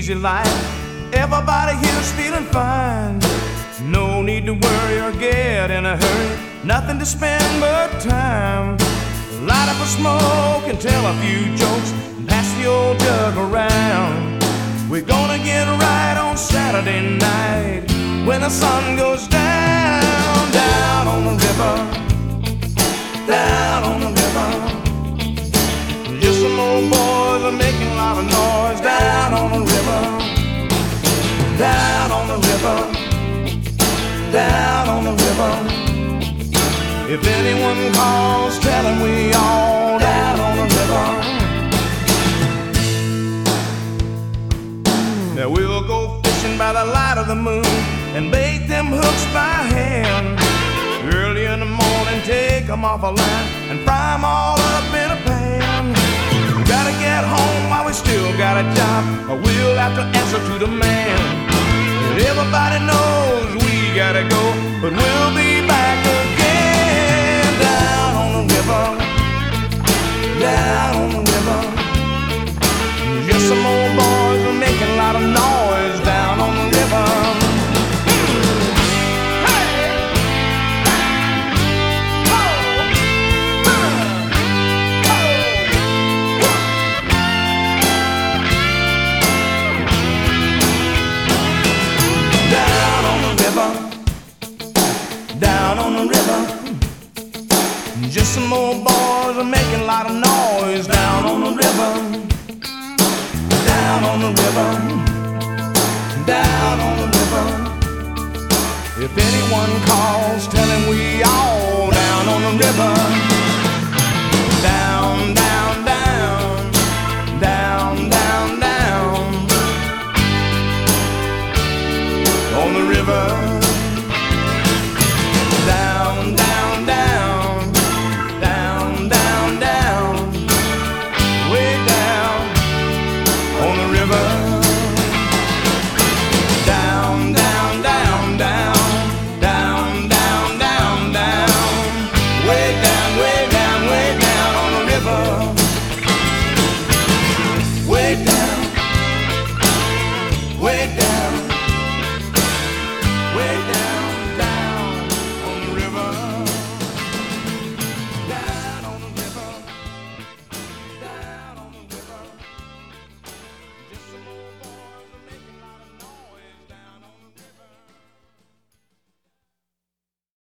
easy life. Everybody here's feeling fine. No need to worry or get in a hurry. Nothing to spend but time. Light up a smoke and tell a few jokes. Pass the old jug around. We're gonna get right on Saturday night when the sun goes down. Down on the river, down on the river. Just some old boys are making a lot of noise. Down on the river, down on the river, down on the river. If anyone calls, tell them we all down on the river. Now we'll go fishing by the light of the moon and bait them hooks by hand. Early in the morning, take them off a line and fry them all up in a pan. We gotta get home while we still got a job, or we'll have to answer to the man. And everybody knows we gotta go, but we'll be back again. Down on the river, down on the river. Just some old boys are making a lot of noise down on the river. Down on the river, down on the river. Just some old boys are making a lot of noise down on the river. Down on the river, down on the river. If anyone calls, tell him we all down on the river. Down, down, down, down, down, down on the river.